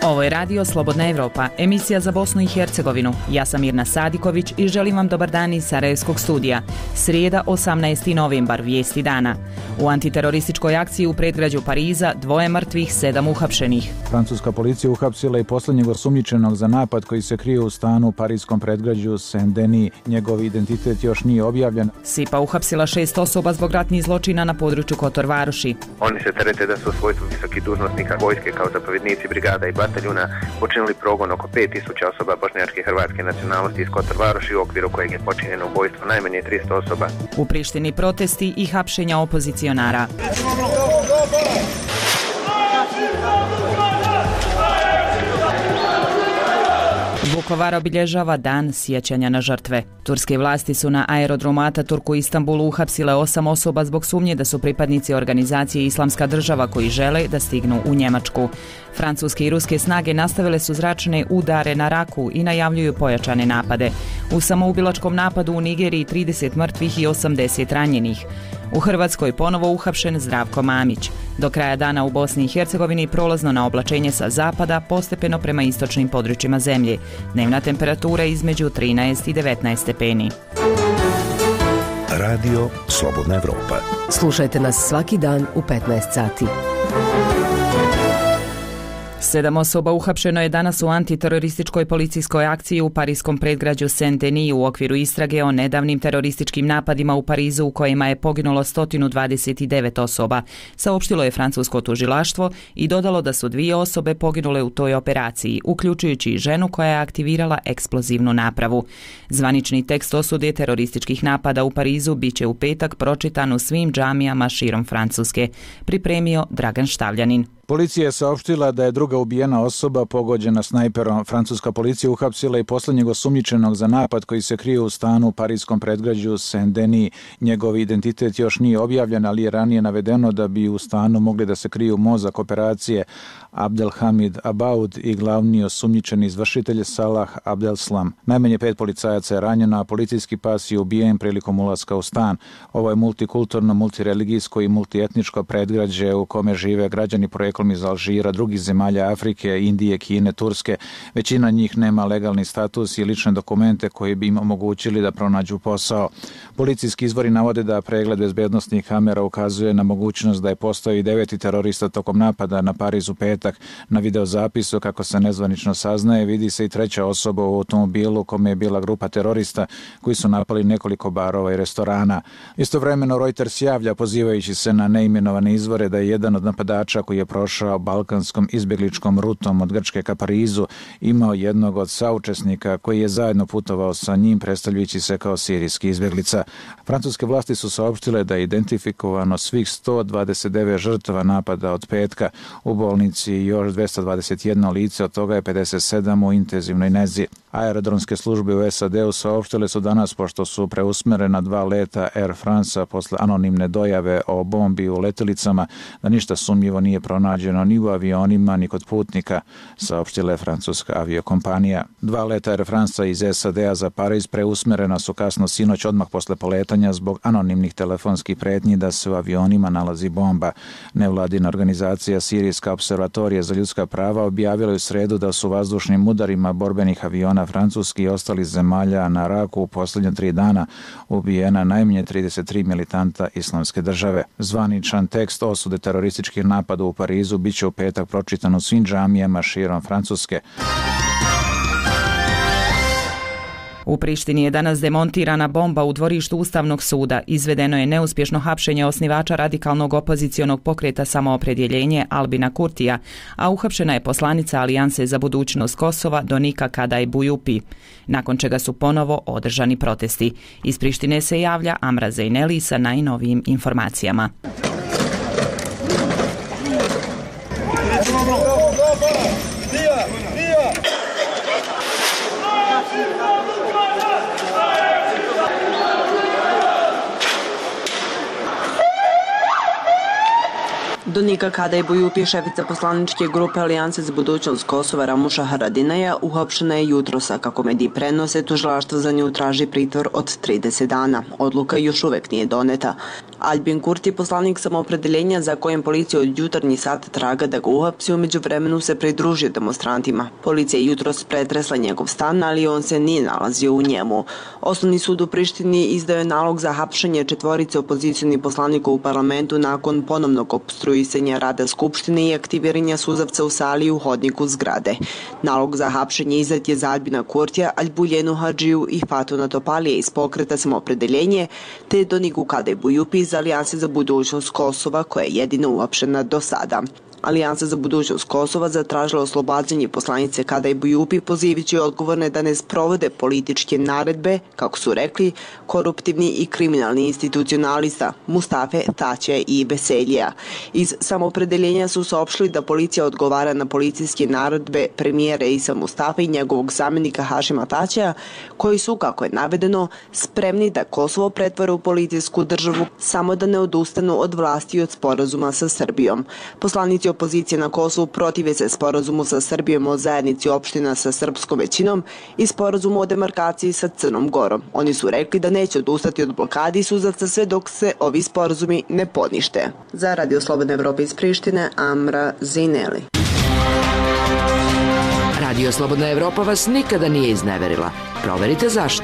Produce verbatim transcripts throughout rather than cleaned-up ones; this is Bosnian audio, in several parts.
Ovo je Radio Slobodna Evropa, emisija za Bosnu i Hercegovinu. Ja sam Mirna Sadiković i želim vam dobar dan iz Sarajevskog studija. Srijeda, osamnaesti novembar, vijesti dana. U antiterorističkoj akciji u predgrađu Pariza dvoje mrtvih, sedam uhapšenih. Francuska policija uhapsila i posljednjeg osumnjičenog za napad koji se krije u stanu u parijskom predgrađu Saint-Denis. Njegov identitet još nije objavljen. SIPA uhapsila šest osoba zbog ratnih zločina na području Kotor Varoši. Oni se terete da su u svojstvu visokih dužnosnika vojske kao zapovjednici brigada i bataljuna počinili progon oko pet tisuća osoba bošnjačke i hrvatske nacionalnosti iz Kotor Varoši, u okviru kojeg je počinjeno ubojstvo najmanje tristo osoba. U Prištini protesti i hapšenja opozicionara. Vukovar obilježava dan sjećanja na žrtve. Turske vlasti su na aerodromu Ataturk u Istanbulu uhapsile osam osoba zbog sumnje da su pripadnici organizacije Islamska država koji žele da stignu u Njemačku. Francuske i ruske snage nastavile su zračne udare na Raku i najavljuju pojačane napade. U samoubilačkom napadu u Nigeriji trideset mrtvih i osamdeset ranjenih. U Hrvatskoj ponovo uhapšen Zdravko Mamić. Do kraja dana u Bosni i Hercegovini prolazno na oblačenje sa zapada postepeno prema istočnim područjima zemlje. Dnevna temperatura između trinaest i devetnaest stepeni. Radio Slobodna Evropa. Slušajte nas svaki dan u petnaest sati. Sedam osoba uhapšeno je danas u antiterorističkoj policijskoj akciji u parijskom predgrađu Saint-Denis u okviru istrage o nedavnim terorističkim napadima u Parizu u kojima je poginulo sto dvadeset devet osoba, saopštilo je francusko tužilaštvo i dodalo da su dvije osobe poginule u toj operaciji, uključujući i ženu koja je aktivirala eksplozivnu napravu. Zvanični tekst osude terorističkih napada u Parizu biće u petak pročitan u svim džamijama širom Francuske, pripremio Dragan Štavljanin. Policija je saopštila da je druga ubijena osoba pogođena snajperom. Francuska policija uhapsila i posljednjeg osumnjičenog za napad koji se krije u stanu u parijskom predgrađu Saint-Denis. Njegov identitet još nije objavljen, ali je ranije navedeno da bi u stanu mogli da se kriju mozak operacije Abdelhamid Abaoud i glavni osumnjičeni izvršitelj Salah Abdeslam. Najmanje pet policajaca je ranjeno, a policijski pas je ubijen prilikom ulaska u stan. Ovo je multikulturno, multireligijsko i multietničko predgrađe u kome žive građani poreklom iz Alžira, drugih zemalja Afrike, Indije, Kine, Turske. Većina njih nema legalni status i lične dokumente koji bi im omogućili da pronađu posao. Policijski izvori navode da pregled bezbednosnih kamera ukazuje na mogućnost da je postao i deveti terorista tokom napada na Pariz u petak. Na videozapisu, kako se nezvanično saznaje, vidi se i treća osoba u automobilu kome je bila grupa terorista koji su napali nekoliko barova i restorana. Istovremeno Reuters javlja, pozivajući se na neimenovane izvore, da je jedan od napadača koji je prošao balkanskom izbjegličkom rutom od Grčke ka Parizu imao jednog od saučesnika koji je zajedno putovao sa njim, predstavljajući se kao sirijski izbjeglica. Francuske vlasti su saopštile da je identifikovano svih sto dvadeset devet žrtava napada od petka. U bolnici još dvesta dvadeset jedno lice, od toga je pedeset sedam u intenzivnoj nezi. Aerodromske službe u S A D-u saopštile su danas, pošto su preusmerena dva leta Air France-a posle anonimne dojave o bombi u letjelicama, da ništa sumnjivo nije pronađeno ni u avionima ni kod putnika, saopštila je francuska aviokompanija. Dva leta Air France-a iz S A D-a za Pariz preusmerena su kasno sinoć odmah posle poletanja zbog anonimnih telefonskih pretnji da se u avionima nalazi bomba. Nevladina organizacija Sirijska observatorija za ljudska prava objavila je u sredu da su vazdušnim udarima borbenih aviona francuskih i ostalih zemalja na Raku u posljednje tri dana ubijena najmanje trideset tri militanta Islamske države. Zvaničan tekst osude terorističkih napada u Parizu biće u petak pročitan u svim džamijama širom Francuske. U Prištini je danas demontirana bomba u dvorištu Ustavnog suda. Izvedeno je neuspješno hapšenje osnivača radikalnog opozicionog pokreta Samoopredjeljenje Albina Kurtija, a uhapšena je poslanica Alijanse za budućnost Kosova Donika Kadaj Bujupi, nakon čega su ponovo održani protesti. Iz Prištine se javlja Amra Zejneli sa najnovijim informacijama. Donika Kadaj Bujupi, šefica poslaničke grupe Alijanse za budućnost Kosova Ramuša Haradinaja, uhapšena je jutrosa. Kako mediji prenose, tužilaštvo za nju traži pritvor od trideset dana. Odluka još uvek nije doneta. Albin Kurti, poslanik Samoopredeljenja za kojem policija od jutarnji sat traga da ga uhapsi, u međuvremenu se pridružio demonstrantima. Policija je jutros pretresla njegov stan, ali on se nije nalazio u njemu. Osnovni sud u Prištini izdao je nalog za hapšenje četvorice opozicionih poslanika u parlamentu nakon ponovnog opstruisanja rada Skupštine i aktiviranja suzavca u sali i u hodniku zgrade. Nalog za hapšenje izdat je za Albina Kurtija, Albuljenu Hadžiju i Fatuna Topalije iz pokreta Samoopredeljenje, te Donigu Kadejbujupi iz Alijanse za budućnost Kosova, koja je jedina uapšena do sada. Alijansa za budućnost Kosova zatražila oslobađanje poslanice Kadejbujupi, pozivajući odgovorne da ne sprovode političke naredbe, kako su rekli, koruptivni i kriminalni institucionalista Mustafe Taće i Veseljija. Iz Samoopredeljenja su saopštili da policija odgovara na policijske naredbe premijera Isa Mustafe i njegovog zamjenika Hašima Taćeja, koji su, kako je navedeno, spremni da Kosovo pretvore u policijsku državu, samo da ne odustanu od vlasti i od sporazuma sa Srbijom. Poslanici opozicije na Kosovu protive se sporazumu sa Srbijom o zajednici opština sa srpskom većinom i sporazumu o demarkaciji sa Crnom Gorom. Oni su rekli da neće odustati od blokadi suzavca sve dok se ovi sporazumi ne ponište. Za Radio Slobodne Evrope iz Prištine, Amra Zineli. Radio Slobodna Evropa vas nikada nije izneverila. Proverite zašto.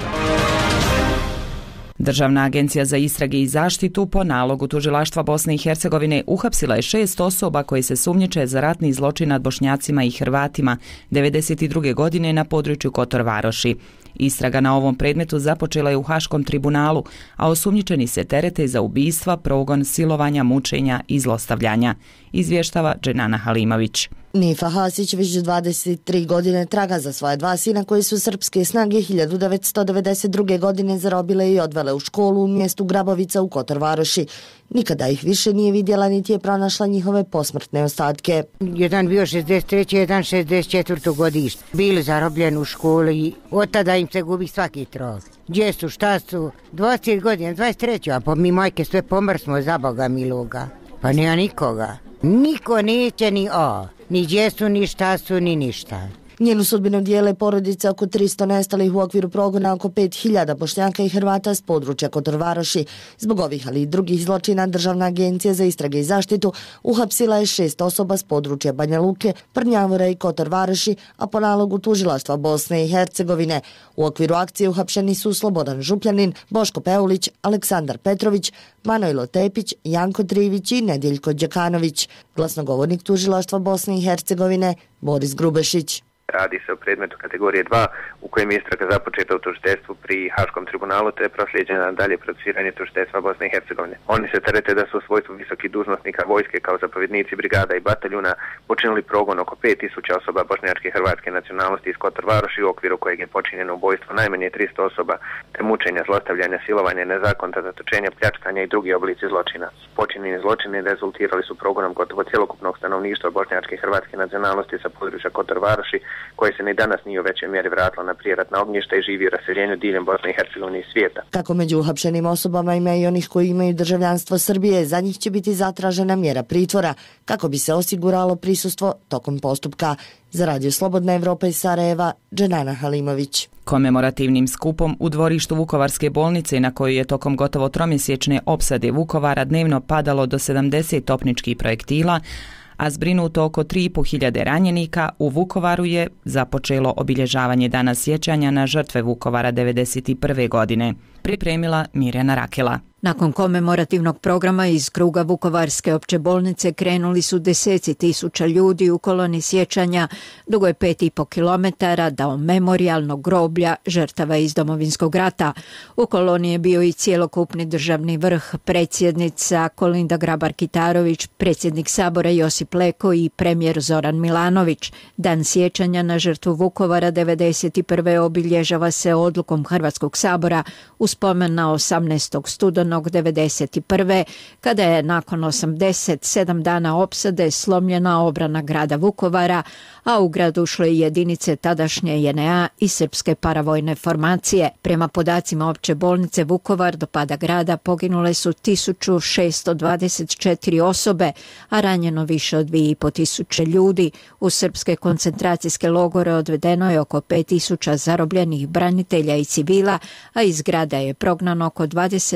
Državna agencija za istrage i zaštitu po nalogu tužilaštva Bosne i Hercegovine uhapsila je šest osoba koji se sumnjiče za ratni zločin nad Bošnjacima i Hrvatima devedeset druge godine na području Kotor Varoši. Istraga na ovom predmetu započela je u Haškom tribunalu, a osumnjičeni se terete za ubistva, progon, silovanja, mučenja i zlostavljanja, izvještava Dženana Halimović. Nifa Hasić već dvadeset tri godine traga za svoje dva sina koji su srpske snage hiljadu devetsto devedeset druge godine zarobile i odvele u školu u mjestu Grabovica u Kotor Varoši. Nikada ih više nije vidjela niti je pronašla njihove posmrtne ostatke. Jedan bio šezdeset treće jedan šezdeset četvrte godište. Bili zarobljeni u školi i od tada im se gubi svaki trag. Gdje su, šta su? dvadeset godina, dvadeset treće a po mi majke sve pomrsmo za Boga miloga. Pa nema nikoga. Niko neće ni o, ni gdje su, ni šta su, ni ništa. Njenu sudbinu dijele porodice oko tristo nestalih u okviru progona oko pet hiljada Bošnjaka i Hrvata s područja Kotor Varoši. Zbog ovih, ali i drugih zločina, Državna agencija za istrage i zaštitu uhapsila je šest osoba s područja Banja Luke, Prnjavora i Kotor Varoši, a po nalogu tužilaštva Bosne i Hercegovine. U okviru akcije uhapšeni su Slobodan Župljanin, Boško Peulić, Aleksandar Petrović, Manojlo Tepić, Janko Trivić i Nedjeljko Đekanović. Glasnogovornik tužilaštva Bosne i Hercegovine Boris Grubešić. Radi se o predmetu kategorije dva u kojem je istraga započeta u tužiteljstvu pri Haškom tribunalu te je proslijeđena dalje procesuiranje tužiteljstva Bosne i Hercegovine. Oni se terete da su u svojstvu visokih dužnosnika vojske kao zapovjednici brigada i bataljuna počinili progon oko pet tisuća osoba bošnjačke i hrvatske nacionalnosti iz Kotor Varoši, u okviru kojeg je počinjeno ubojstvo najmanje tristo osoba, te mučenja, zlostavljanja, silovanja, nezakonita zatočenja, pljačkanja i drugi oblici zločina. Počinjeni zločini rezultirali su progonom gotovo cjelokupnog stanovništva bošnjačke i hrvatske nacionalnosti sa područja Kotor Varoši, koje se ni danas nije u većoj mjeri vratilo na prijeratna ognjišta i živi u raseljenju diljem Bosne i Hercegovine i svijeta. Kako među uhapšenim osobama ima i onih koji imaju državljanstvo Srbije, za njih će biti zatražena mjera pritvora kako bi se osiguralo prisustvo tokom postupka. Za Radio Slobodna Evropa iz Sarajeva, Dženana Halimović. Komemorativnim skupom u dvorištu Vukovarske bolnice, na kojoj je tokom gotovo tromjesečne opsade Vukovara dnevno padalo do sedamdeset topničkih projektila, a zbrinuto oko tri i po hiljade ranjenika, u Vukovaru je započelo obilježavanje Dana sjećanja na žrtve Vukovara devedeset prve godine. Pripremila Mirjana Rakela. Nakon komemorativnog programa iz kruga Vukovarske opće bolnice krenuli su deseci tisuća ljudi u koloni sjećanja dugoj pet i po kilometara do memorijalnog groblja žrtava iz Domovinskog rata. U koloni je bio i cjelokupni državni vrh, predsjednica Kolinda Grabar-Kitarović, predsjednik Sabora Josip Leko i premijer Zoran Milanović. Dan sjećanja na žrtvu Vukovara devedeset prve obilježava se odlukom Hrvatskog sabora u spomen na osamnaestog studenog devedeset prve kada je nakon osamdeset sedam dana opsade slomljena obrana grada Vukovara, a u grad ušle i jedinice tadašnje J N A i srpske paravojne formacije. Prema podacima opće bolnice Vukovar do pada grada poginule su tisuću šesto dvadeset četiri osobe, a ranjeno više od dvije i po tisuće ljudi. U srpske koncentracijske logore odvedeno je oko pet tisuća zarobljenih branitelja i civila, a iz grada je prognano oko dvadeset dvije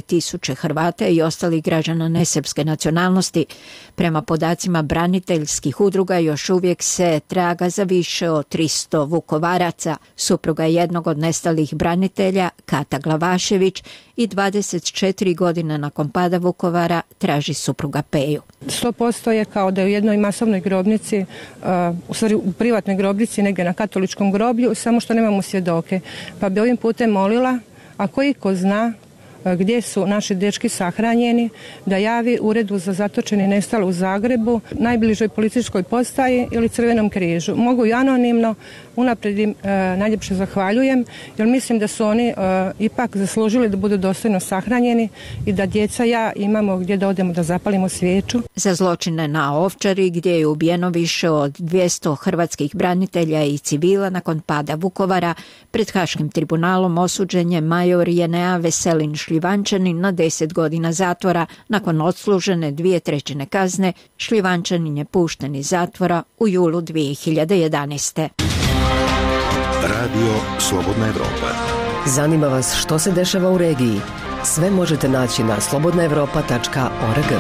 tisuće Hrvata i ostalih građana nesrpske nacionalnosti. Prema podacima braniteljskih udruga još uvijek se traga za više od tristo Vukovaraca. Supruga jednog od nestalih branitelja, Kata Glavašević, i dvadeset četiri godine nakon pada Vukovara traži supruga Peju. sto posto je kao da je u jednoj masovnoj grobnici, u stvari u privatnoj grobnici, negdje na katoličkom groblju, samo što nemamo svjedoke. Pa bi ovim putem molila, ako iko zna gdje su naši dečki sahranjeni, da javi Uredu za zatočene i nestale u Zagrebu, najbližoj policijskoj postaji ili Crvenom križu. Mogu i anonimno, unaprijed im e, najljepše zahvaljujem, jer mislim da su oni e, ipak zaslužili da budu dostojno sahranjeni i da djeca ja imamo gdje da odemo da zapalimo svijeću. Za zločine na Ovčari, gdje je ubijeno više od dvjesto hrvatskih branitelja i civila nakon pada Vukovara, pred Haškim tribunalom osuđen je major Jenea Veselin Šljivančanin na deset godina zatvora. Nakon odslužene dvije trećine kazne, Šljivančanin je pušten iz zatvora u julu dvije hiljade jedanaeste. Radio Slobodna Evropa. Zanima vas što se dešava u regiji? Sve možete naći na slobodna evropa tačka org.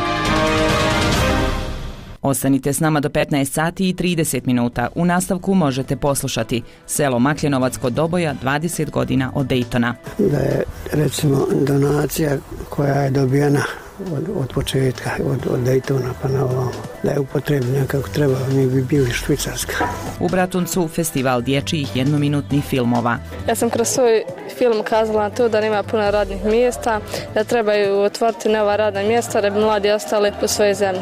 Ostanite s nama do petnaest sati i trideset minuta. U nastavku možete poslušati Selo Makljenovac kod Doboja, dvadeset godina od Dejtona. Da je, recimo, donacija koja je dobijena od, od početka, od, od Dejtona pa na ovamo, da je upotrebljena kako treba, mi bi bili Švicarska. U Bratuncu festival dječjih jednominutnih filmova. Ja sam kroz svoj film kazala na to da nema puno radnih mjesta, da trebaju otvoriti nova radna mjesta da bi mladi ostali u svojoj zemlji.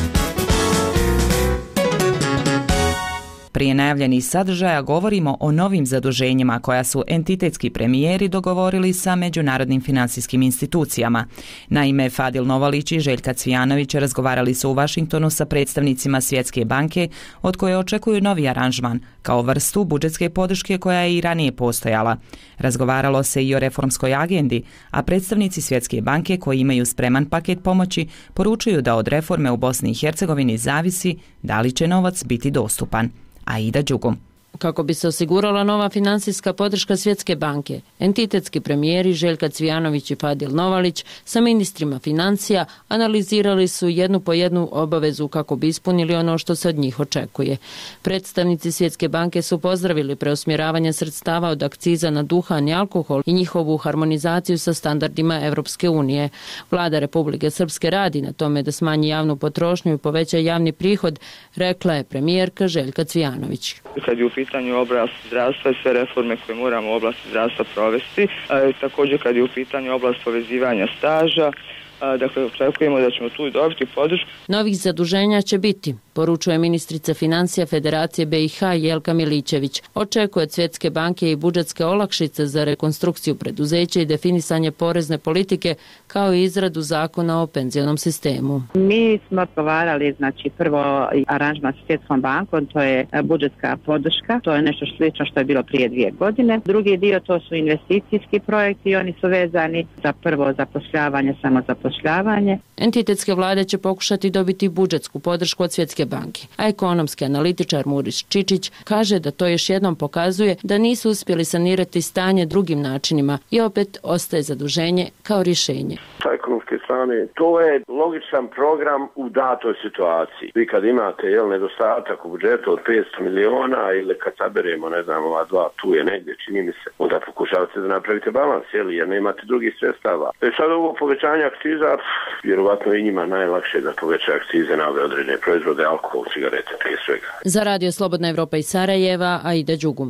Prije najavljenih sadržaja govorimo o novim zaduženjima koja su entitetski premijeri dogovorili sa međunarodnim financijskim institucijama. Naime, Fadil Novalić i Željka Cvijanović razgovarali su u Vašingtonu sa predstavnicima Svjetske banke, od koje očekuju novi aranžman, kao vrstu budžetske podrške koja je i ranije postojala. Razgovaralo se i o reformskoj agendi, a predstavnici Svjetske banke koji imaju spreman paket pomoći poručuju da od reforme u Bosni i Hercegovini zavisi da li će novac biti dostupan. Aida Đugum. Kako bi se osigurala nova financijska podrška Svjetske banke, entitetski premijeri Željka Cvijanović i Fadil Novalić sa ministrima financija analizirali su jednu po jednu obavezu kako bi ispunili ono što se od njih očekuje. Predstavnici Svjetske banke su pozdravili preusmjeravanje sredstava od akciza na duhan i alkohol i njihovu harmonizaciju sa standardima Evropske unije. Vlada Republike Srpske radi na tome da smanji javnu potrošnju i poveća javni prihod, rekla je premijerka Željka Cvijanović. Kad je u pitanju oblast zdravstva i sve reforme koje moramo u oblasti zdravstva provesti, a također kad je u pitanju oblast povezivanja staža, a, dakle očekujemo da ćemo tu dobiti podršku. Novih zaduženja će biti, poručuje ministrica financija Federacije B i H Jelka Milićević. Očekuje od Svjetske banke i budžetske olakšice za rekonstrukciju preduzeća i definisanje porezne politike, kao i izradu zakona o penzionom sistemu. Mi smo odgovarali, znači prvo aranžman s Svjetskom bankom, to je budžetska podrška, to je nešto slično što je bilo prije dvije godine. Drugi dio to su investicijski projekti i oni su vezani za prvo zapošljavanje, samozapošljavanje. Entitetske vlade će pokušati dobiti budžetsku podršku od Svjetske banke, a ekonomski analitičar Muris Čičić kaže da to još jednom pokazuje da nisu uspjeli sanirati stanje drugim načinima i opet ostaje zaduženje kao rješenje. Sa ekonomske strane, to je logičan program u datoj situaciji. Vi kad imate jel, nedostatak u budžetu od petsto miliona ili kad saberemo, ne znam, ova dva, tu je negdje, čini mi se, onda pokušavate da napravite balans, jel, jer nemate drugih sredstava. E sad ovo povećanje akciza, vjerovatno i njima najlakše da poveća akcize na ove određene proizvode, alkohol, cigarete, prije svega. Za Radio Slobodna Evropa iz Sarajeva, Aida Đugum.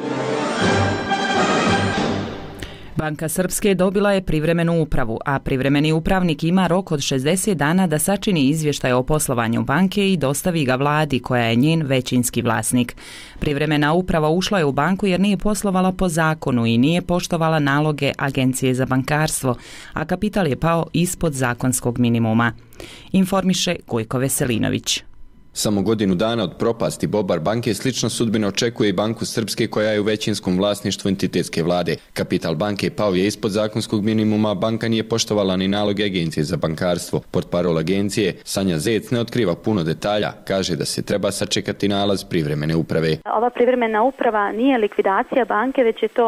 Banka Srpske dobila je privremenu upravu, a privremeni upravnik ima rok od šezdeset dana da sačini izvještaj o poslovanju banke i dostavi ga vladi koja je njen većinski vlasnik. Privremena uprava ušla je u banku jer nije poslovala po zakonu i nije poštovala naloge Agencije za bankarstvo, a kapital je pao ispod zakonskog minimuma. Informiše Gojko Veselinović. Samo godinu dana od propasti Bobar banke slična sudbina očekuje i Banku Srpske koja je u većinskom vlasništvu entitetske vlade. Kapital banke pao je ispod zakonskog minimuma, banka nije poštovala ni naloge Agencije za bankarstvo. Portparol agencije Sanja Zec ne otkriva puno detalja, kaže da se treba sačekati nalaz privremene uprave. Ova privremena uprava nije likvidacija banke, već je to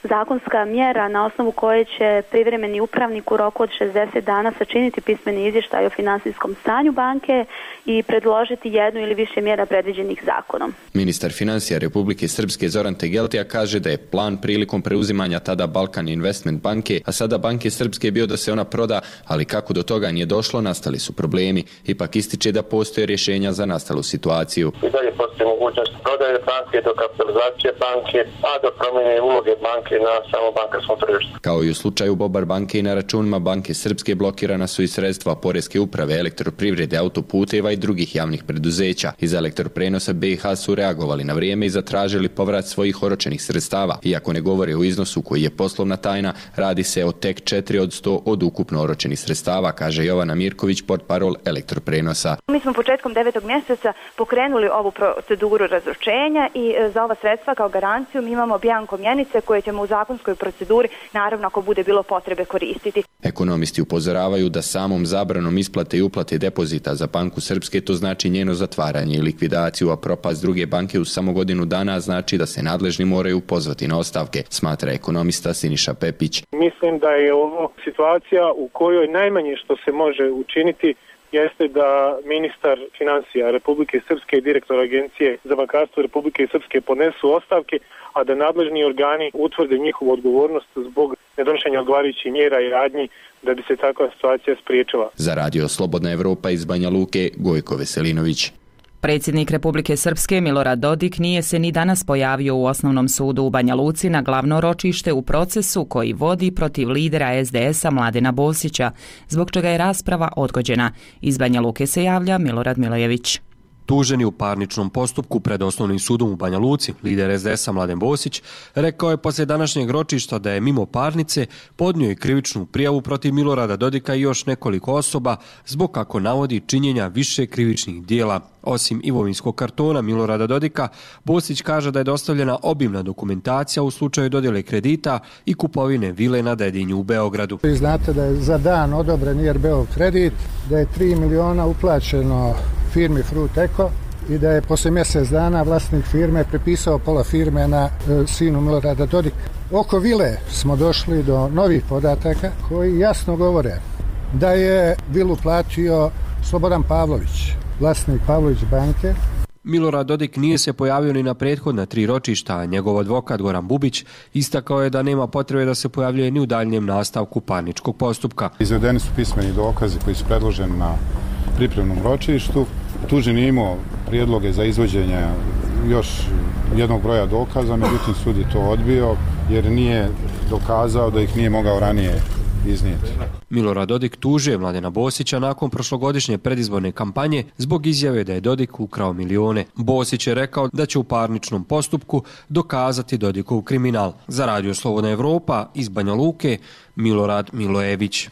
zakonska mjera na osnovu koje će privremeni upravnik u roku od šezdeset dana sačiniti pismeni izvještaj o finansijskom stanju banke i predložiti jednu ili više mjera predviđenih zakonom. Ministar financija Republike Srpske Zoran Tegeltija kaže da je plan prilikom preuzimanja tada Balkan Investment banke, a sada Banke Srpske bio da se ona proda, ali kako do toga nije došlo, nastali su problemi. Ipak ističe da postoje rješenja za nastalu situaciju. I dalje postoji mogućnost prodaje banke, do kapitalizacije banke, a do promjene uloge banke na samo bankarskom tržištu. Kao i u slučaju Bobar banke i na računima Banke Srpske blokirana su i sredstva Poreske uprave, Elektroprivrede, autoputeva i drugih javnih preduzeća. Iz Elektroprenosa B i H su reagovali na vrijeme i zatražili povrat svojih oročenih sredstava. Iako ne govore o iznosu koji je poslovna tajna, radi se o tek četiri od sto od ukupno oročenih sredstava, kaže Jovana Mirković, portparol Elektroprenosa. Mi smo početkom devetog mjeseca pokrenuli ovu proceduru razročenja i za ova sredstva kao garanciju mi imamo bjanko mjenice koje ćemo u zakonskoj proceduri, naravno ako bude bilo potrebe, koristiti. Ekonomisti upozoravaju da samom zabranom isplate i uplate depozita za Banku Srpske to znači njeno zatvaranje i likvidaciju, a propast druge banke u samo godinu dana znači da se nadležni moraju pozvati na ostavke, smatra ekonomista Siniša Pepić. Mislim da je ovo situacija u kojoj najmanje što se može učiniti jeste da ministar financija Republike Srpske i direktor Agencije za bankarstvo Republike Srpske podnesu ostavke, a da nadležni organi utvrde njihovu odgovornost zbog nedonošenja odgovarajućih mjera i radnji da bi se takva situacija spriječila. Za Radio Slobodna Evropa iz Banja Luke, Gojko Veselinović. Predsjednik Republike Srpske Milorad Dodik nije se ni danas pojavio u Osnovnom sudu u Banja Luci na glavno ročište u procesu koji vodi protiv lidera es de es a Mladena Bosića, zbog čega je rasprava odgođena. Iz Banja Luke se javlja Milorad Milojević. Tuženi u parničnom postupku pred Osnovnim sudom u Banja Luci, lider es de es a Mladen Bosić, rekao je poslije današnjeg ročišta da je mimo parnice podnio i krivičnu prijavu protiv Milorada Dodika i još nekoliko osoba zbog, kako navodi, činjenja više krivičnih dijela. Osim imovinskog kartona Milorada Dodika, Bosić kaže da je dostavljena obimna dokumentacija u slučaju dodjele kredita i kupovine vile na Dedinju u Beogradu. Vi znate da je za dan odobren I R B-ov kredit, da je tri miliona uplaćeno firmi Fruit Eko i da je posle mjesec dana vlasnik firme prepisao pola firme na e, sinu Milorada Dodika. Oko vile smo došli do novih podataka koji jasno govore da je vilu platio Slobodan Pavlović, vlasnik Pavlović banke. Milorad Dodik nije se pojavio ni na prethodna tri ročišta, a njegov advokat Goran Bubić istakao je da nema potrebe da se pojavljuje ni u daljnjem nastavku parničkog postupka. Izvedeni su pismeni dokazi koji su predloženi na pripremnom ročištu. Tuženi je imao prijedloge za izvođenje još jednog broja dokaza, međutim sud je to odbio jer nije dokazao da ih nije mogao ranije iznijeti. Milorad Dodik tužio Mladena Bosića nakon prošlogodišnje predizborne kampanje zbog izjave da je Dodik ukrao milione. Bosić je rekao da će u parničnom postupku dokazati Dodikov kriminal. Za Radio Slobodna Evropa iz Banja Luke, Milorad Milojević.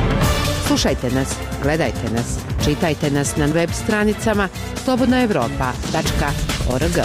Slušajte nas, gledajte nas, čitajte nas na web stranicama slobodna evropa tačka org.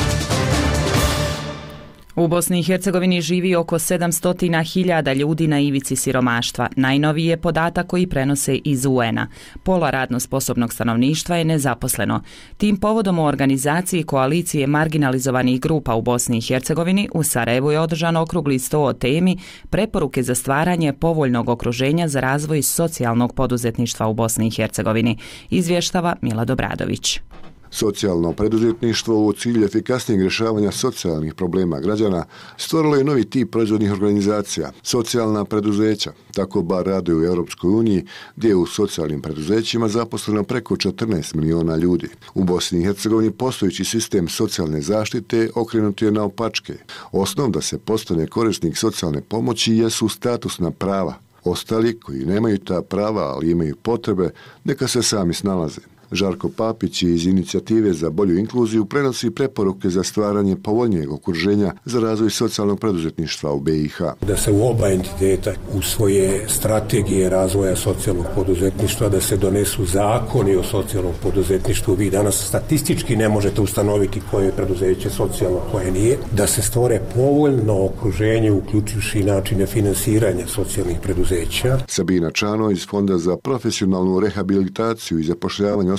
U Bosni i Hercegovini živi oko sedamsto hiljada ljudi na ivici siromaštva. Najnoviji je podatak koji prenose iz U N a. Pola radno sposobnog stanovništva je nezaposleno. Tim povodom u organizaciji koalicije marginalizovanih grupa u Bosni i Hercegovini u Sarajevu je održan okrugli sto o temi preporuke za stvaranje povoljnog okruženja za razvoj socijalnog poduzetništva u Bosni i Hercegovini, izvještava Mila Dobradović. Socijalno preduzetništvo u cilju efikasnijeg rješavanja socijalnih problema građana stvorilo je novi tip proizvodnih organizacija, socijalna preduzeća. Tako bar rade u Europskoj uniji, gdje je u socijalnim preduzećima zaposleno preko četrnaest miliona ljudi. U Bosni i Hercegovini postojeći sistem socijalne zaštite okrenut je naopačke. Osnov da se postane korisnik socijalne pomoći jesu statusna prava. Ostali koji nemaju ta prava, ali imaju potrebe, neka se sami snalaze. Žarko Papić iz Inicijative za bolju inkluziju prenosi preporuke za stvaranje povoljnijeg okruženja za razvoj socijalnog preduzetništva u B i H. Da se u oba entiteta usvoje strategije razvoja socijalnog poduzetništva, da se donesu zakoni o socijalnom poduzetništvu. Vi danas statistički ne možete ustanoviti koje je preduzeće socijalno, koje nije. Da se stvore povoljno okruženje uključujući načine finansiranja socijalnih preduzeća. Sabina Čano iz Fonda za profesionalnu rehabilitaciju i zapošljavanje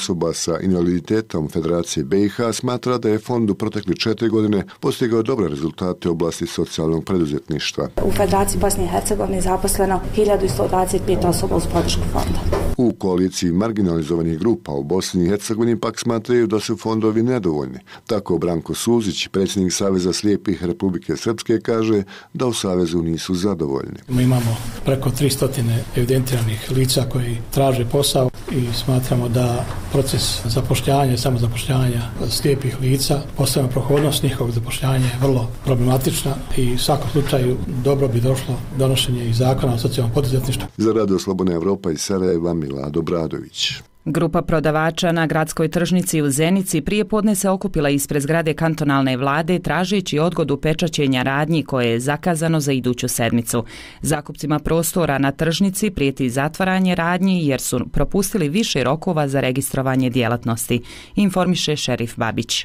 osoba sa invaliditetom Federacije B i H smatra da je fond u protekli četiri godine postigao dobre rezultate u oblasti socijalnog preduzetništva. U Federaciji Bosne i Hercegovine je zaposleno hiljadu sto dvadeset pet osoba uz podršku fonda. U koaliciji marginalizovanih grupa u Bosni i Hercegovini pak smatraju da su fondovi nedovoljni. Tako Branko Suzić, predsjednik Saveza slijepih Republike Srpske, kaže da u Savezu nisu zadovoljni. Mi imamo preko tristo evidentiranih lica koji traže posao i smatramo da proces zapošljavanja i samozapošljavanja slijepih lica, posebno prohodnost njihovog zapošljavanja je vrlo problematična i u svakom slučaju dobro bi došlo donošenje i zakona o socijalnom poduzetništvu. Za Radio Slobodna Evropa iz Sarajeva, Milado Bradović. Grupa prodavača na gradskoj tržnici u Zenici prije podne se okupila ispred zgrade kantonalne vlade tražeći odgodu pečaćenja radnji koje je zakazano za iduću sedmicu. Zakupcima prostora na tržnici prijeti zatvaranje radnji jer su propustili više rokova za registrovanje djelatnosti, informiše šerif Babić.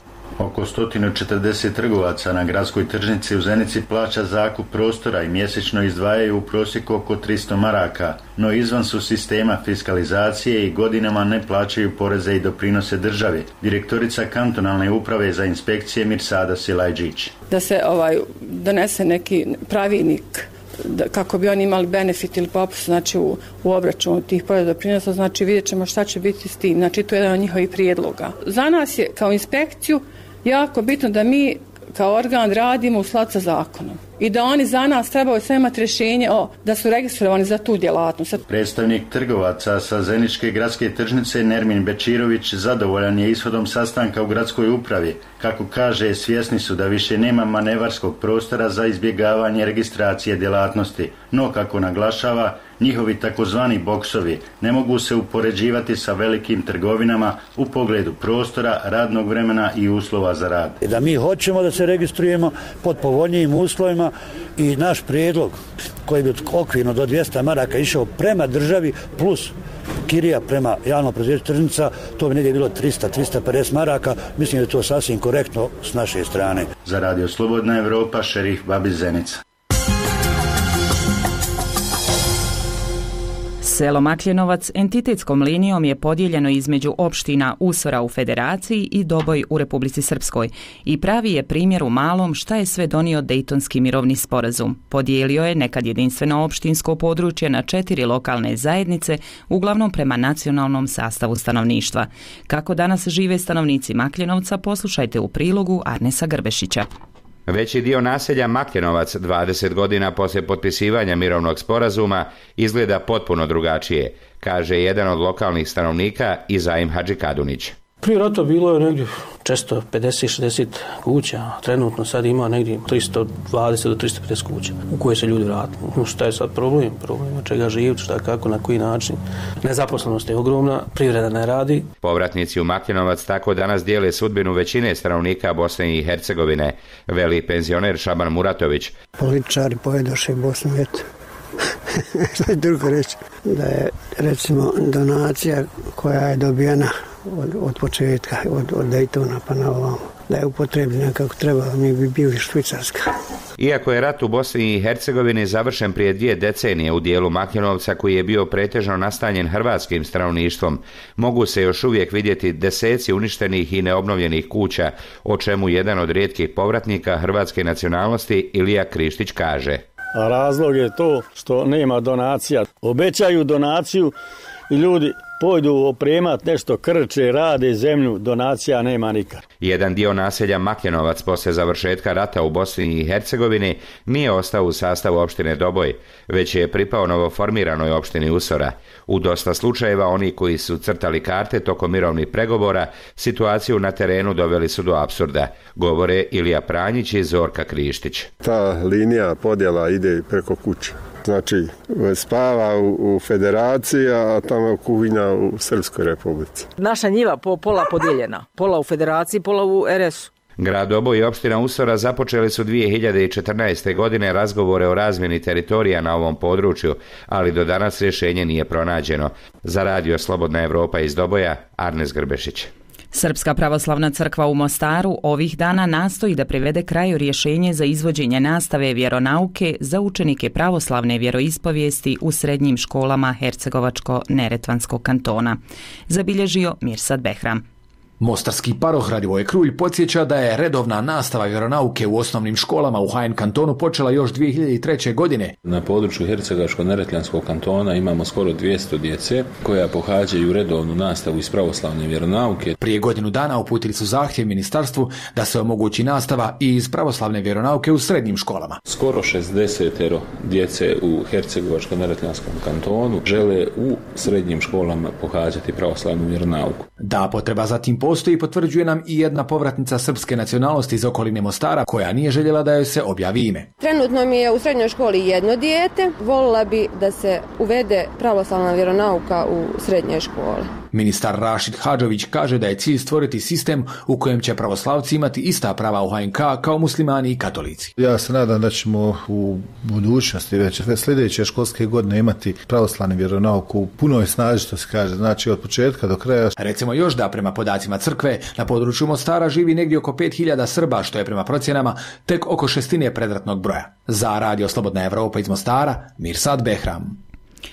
Oko sto četrdeset trgovaca na gradskoj tržnici u Zenici plaća zakup prostora i mjesečno izdvajaju u prosjeku oko tristo maraka, no izvan su sistema fiskalizacije i godinama ne plaćaju poreze i doprinose državi. Direktorica kantonalne uprave za inspekcije Mirsada Silajđić. Da se ovaj donese neki pravilnik da, kako bi oni imali benefit ili popust, znači u, u obračunu tih poreza doprinosa, znači vidjet ćemo šta će biti s tim. Znači to je jedan od njihovih prijedloga. Za nas je kao inspekciju jako bitno da mi kao organ radimo u skladu sa zakonom i da oni za nas trebaju sve imati rješenje o, da su registrovani za tu djelatnost. Predstavnik trgovaca sa Zeničke gradske tržnice Nermin Bečirović zadovoljan je ishodom sastanka u gradskoj upravi. Kako kaže, svjesni su da više nema manevarskog prostora za izbjegavanje registracije djelatnosti, no kako naglašava, njihovi takozvani boksovi ne mogu se upoređivati sa velikim trgovinama u pogledu prostora, radnog vremena i uslova za rad. Da mi hoćemo da se registrujemo pod povoljnijim uslovima i naš prijedlog koji bi okvirno do dvjesto maraka išao prema državi plus kirija prema javnom preduzeću tržnica, to bi negdje bilo tristo do tristo pedeset maraka. Mislim da je to sasvim korektno s naše strane. Za Radio Slobodna Evropa, šerif Babić, Zenica. Selo Makljenovac entitetskom linijom je podijeljeno između opština Usora u Federaciji i Doboj u Republici Srpskoj i pravi je primjer u malom šta je sve donio Dejtonski mirovni sporazum. Podijelio je nekad jedinstveno opštinsko područje na četiri lokalne zajednice, uglavnom prema nacionalnom sastavu stanovništva. Kako danas žive stanovnici Makljenovca, poslušajte u prilogu Arnesa Grbešića. Veći dio naselja Makljenovac dvadeset godina poslije potpisivanja mirovnog sporazuma izgleda potpuno drugačije, kaže jedan od lokalnih stanovnika Izaim Hadžikadunić. Prije rata bilo je negdje često pedeset šezdeset kuća, trenutno sad ima negdje tristo dvadeset do tristo pedeset kuća u koje se ljudi vratili. No šta je sad problem? Problem od čega živjeti, šta, kako, na koji način. Nezaposlenost je ogromna, privreda ne radi. Povratnici u Makljenovac tako danas dijele sudbinu većine stanovnika Bosne i Hercegovine, veli penzioner Šaban Muratović. Političari povedoše Bosnu, eto. Što je drugo reći? Da je, recimo, donacija koja je dobijena od, od početka, od, od Dejtona pa na ovamo, da je upotrebljena kako treba, mi bi bili Švicarska. Iako je rat u Bosni i Hercegovini završen prije dvije decenije u dijelu Makljenovca koji je bio pretežno nastanjen hrvatskim stanovništvom, mogu se još uvijek vidjeti deseci uništenih i neobnovljenih kuća, o čemu jedan od rijetkih povratnika hrvatske nacionalnosti Ilija Krištić kaže. A razlog je to što nema donacija. Obećaju donaciju i ljudi pojdu opremat nešto, krče, rade zemlju, donacija nema nikad. Jedan dio naselja Makljenovac poslije završetka rata u Bosni i Hercegovini nije ostao u sastavu opštine Doboj, već je pripao novoformiranoj opštini Usora. U dosta slučajeva oni koji su crtali karte tokom mirovnih pregovora situaciju na terenu doveli su do apsurda, govore Ilija Pranjić i Zorka Krištić. Ta linija podjela ide preko kuće. Znači, spava u, u Federaciji, a tamo kuhinja u Srpskoj Republici. Naša njiva po pola podijeljena. Pola u Federaciji, pola u er es u. Grad Doboj i opština Usora započeli su dvije hiljade četrnaeste. godine razgovore o razmjeni teritorija na ovom području, ali do danas rješenje nije pronađeno. Za Radio Slobodna Evropa iz Doboja, Arnes Grbešić. Srpska pravoslavna crkva u Mostaru ovih dana nastoji da privede kraju rješenje za izvođenje nastave vjeronauke za učenike pravoslavne vjeroispovijesti u srednjim školama Hercegovačko-Neretvanskog kantona. Zabilježio Mirsad Behram. Mostarski paroh Radivoje Krulj podsjeća da je redovna nastava vjeronauke u osnovnim školama u H N kantonu počela još dvije hiljade treće. godine. Na području Hercegovačko-Neretvanskog kantona imamo skoro dvjesto djece koja pohađaju redovnu nastavu iz pravoslavne vjeronauke. Prije godinu dana uputili su zahtjev ministarstvu da se omogući nastava i iz pravoslavne vjeronauke u srednjim školama. Skoro šezdeset djece u Hercegovačko-Neretvanskom kantonu žele u srednjim školama pohađati pravoslavnu vjeronauku. Da potreba za tim postoji, potvrđuje nam i jedna povratnica srpske nacionalnosti iz okoline Mostara koja nije željela da joj se objavi ime. Trenutno mi je u srednjoj školi jedno dijete. Volila bi da se uvede pravoslavna vjeronauka u srednje škole. Ministar Rašid Hadžović kaže da je cilj stvoriti sistem u kojem će pravoslavci imati ista prava u H N K kao muslimani i katolici. Ja se nadam da ćemo u budućnosti, već sljedeće školske godine imati pravoslavnu vjeronauku u punoj snazi, što se kaže, znači od početka do kraja. Recimo još da prema podacima crkve na području Mostara živi negdje oko pet hiljada Srba, što je prema procjenama tek oko šestine predratnog broja. Za Radio Slobodna Evropa iz Mostara, Mirsad Behram.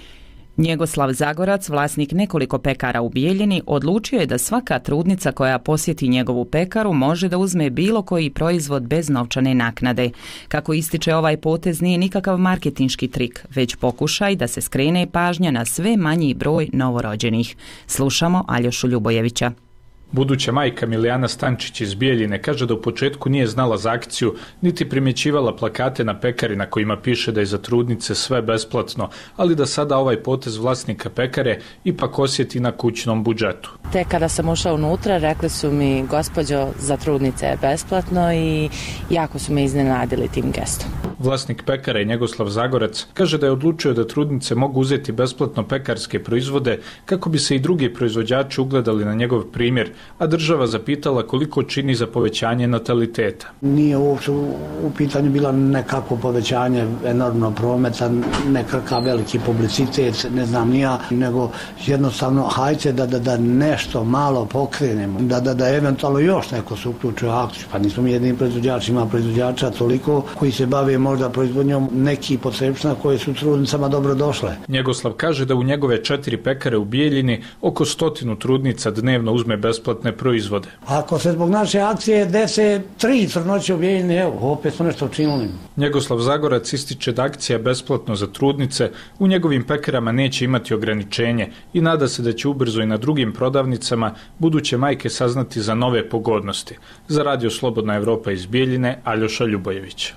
Njegoslav Zagorac, vlasnik nekoliko pekara u Bijeljini, odlučio je da svaka trudnica koja posjeti njegovu pekaru može da uzme bilo koji proizvod bez novčane naknade. Kako ističe, ovaj potez nije nikakav marketinški trik, već pokušaj da se skrene pažnja na sve manji broj novorođenih. Slušamo Aljošu Ljubojevića. Buduća majka Milijana Stančić iz Bijeljine kaže da u početku nije znala za akciju, niti primjećivala plakate na pekari na kojima piše da je za trudnice sve besplatno, ali da sada ovaj potez vlasnika pekare ipak osjeti na kućnom budžetu. Te kada sam ušla unutra, rekli su mi, gospođo, za trudnice je besplatno, i jako su me iznenadili tim gestom. Vlasnik pekare Njegoslav Zagorac kaže da je odlučio da trudnice mogu uzeti besplatno pekarske proizvode kako bi se i drugi proizvođači ugledali na njegov primjer, a država zapitala koliko čini za povećanje nataliteta. Nije uopće u pitanju bilo nekako povećanje enormno prometa, nekakav veliki publicitet, ne znam ni ja, nego jednostavno hajde da, da, da nešto malo pokrenemo, da, da, da eventualno još neko se uključuje u akciju. Pa nismo mi jedini proizvođači, ima proizvođača toliko koji se bave možda proizvodnjom nekih potrepština koje su trudnicama dobro došle. Njegoslav kaže da u njegove četiri pekare u Bijeljini oko stotinu trudnica dnevno uzme besplatne proizvode. Ako se zbog naše akcije dese tri trudnoće u Bijeljini, evo, opet smo nešto učinili. Njegoslav Zagorac ističe da akcija besplatno za trudnice u njegovim pekarama neće imati ograničenje i nada se da će ubrzo i na drugim prodavnicama buduće majke saznati za nove pogodnosti. Za Radio Slobodna Evropa iz Bijeljine, Aljoša Ljubojević.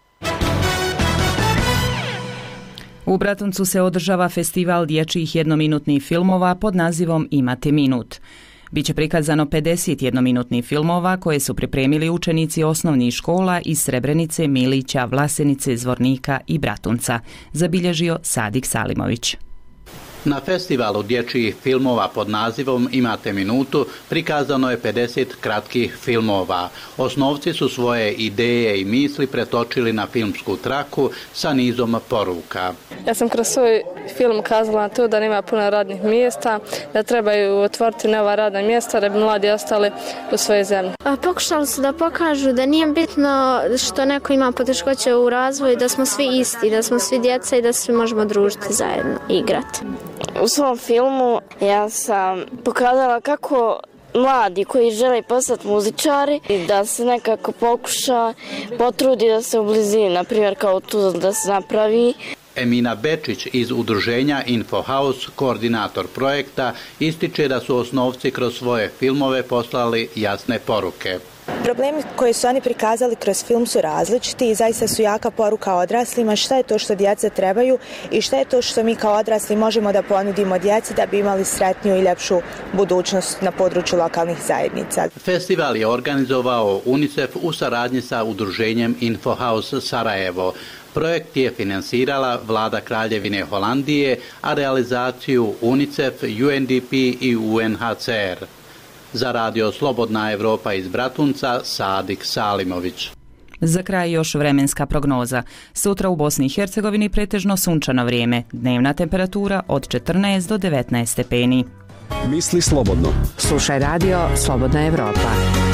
U Bratuncu se održava festival dječjih jednominutnih filmova pod nazivom Imate minut. Biće prikazano pedeset jednominutnih filmova koje su pripremili učenici osnovnih škola iz Srebrenice, Milića, Vlasenice, Zvornika i Bratunca, zabilježio Sadik Salimović. Na festivalu dječjih filmova pod nazivom Imate minutu prikazano je pedeset kratkih filmova. Osnovci su svoje ideje i misli pretočili na filmsku traku sa nizom poruka. Ja sam kroz svoj film kazala na to da nema puno radnih mjesta, da trebaju otvoriti nova radna mjesta da bi mladi ostali u svojoj zemlji. Pokušali su da pokažu da nije bitno što neko ima poteškoće u razvoju, da smo svi isti, da smo svi djeca i da svi možemo družiti zajedno i igrati. U svom filmu ja sam pokazala kako mladi koji žele postati muzičari i da se nekako pokuša potrudi da se u blizini, na primjer kao tu da se napravi. Emina Bečić iz udruženja Infohouse, koordinator projekta, ističe da su osnovci kroz svoje filmove poslali jasne poruke. Problemi koje su oni prikazali kroz film su različiti i zaista su jaka poruka odraslima šta je to što djeca trebaju i šta je to što mi kao odrasli možemo da ponudimo djeci da bi imali sretniju i ljepšu budućnost na području lokalnih zajednica. Festival je organizovao UNICEF u saradnji sa udruženjem Infohouse Sarajevo. Projekt je finansirala vlada Kraljevine Holandije, a realizaciju UNICEF, U N D P i U N H C R. Za Radio Slobodna Evropa iz Bratunca, Sadik Salimović. Za kraj još vremenska prognoza. Sutra u Bosni i Hercegovini pretežno sunčano vrijeme. Dnevna temperatura od četrnaest do devetnaest stepeni. Misli slobodno. Slušaj radio Slobodna Evropa.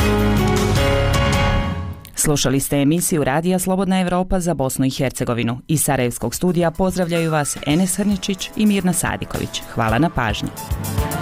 Slušali ste emisiju Radija Slobodna Evropa za Bosnu i Hercegovinu. Iz Sarajevskog studija pozdravljaju vas Enes Hrničić i Mirna Sadiković. Hvala na pažnji.